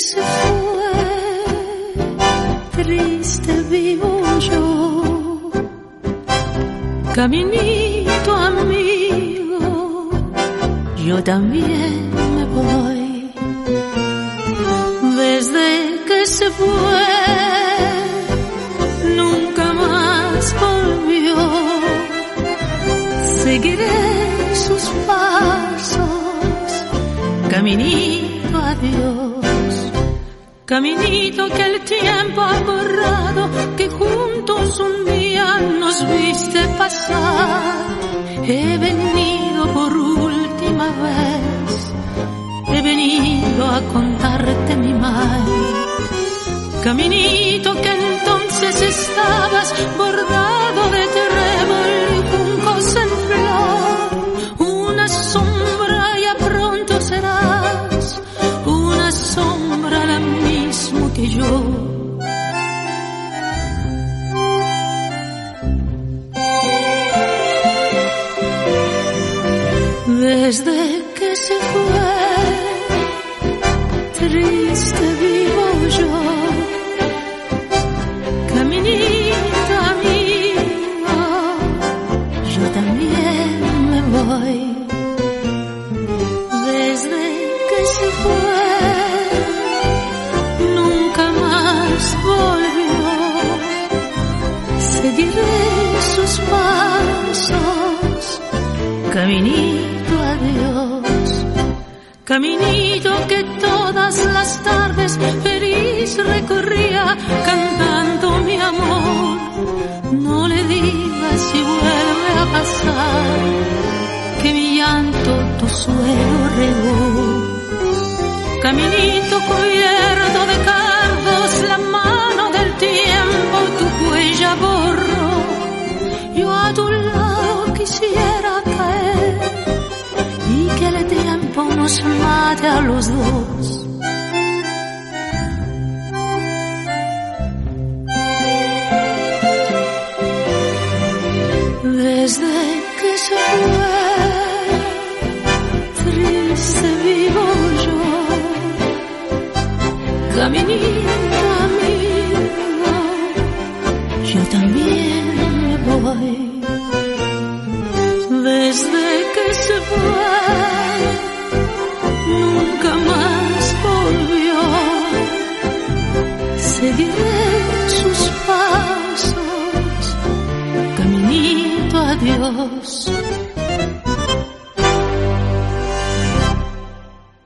se fue, triste vivo yo. Caminito amigo, yo también me voy. Desde que se fue, nunca más volvió. Seguiré sus pasos, caminito adiós. Caminito que el tiempo ha borrado, que juntos un día nos viste pasar. He venido por última vez, he venido a contarte mi mal. Caminito que entonces estabas bordado de trébol y juncos en flor. Una sombra ya pronto serás, una sombra la mismo que yo. Desde que se fue, triste vivo yo. Caminito amigo, yo también me voy. Desde que se fue, nunca más volvió. Seguiré sus pasos, caminito adiós. Caminito que todas las tardes feliz recorría cantando mi amor. No le digas si vuelve a pasar que mi llanto tu suelo regó. Caminito cubierto de cardos, la mano del tiempo tu huella borró. Yo a tu lado quisiera caer y que el tiempo nos mate a los dos. Desde que se fue, triste vivo yo. Caminito amigo, yo también me voy. Desde que se fue, nunca más volvió. Seguiré sus pasos, caminito adiós.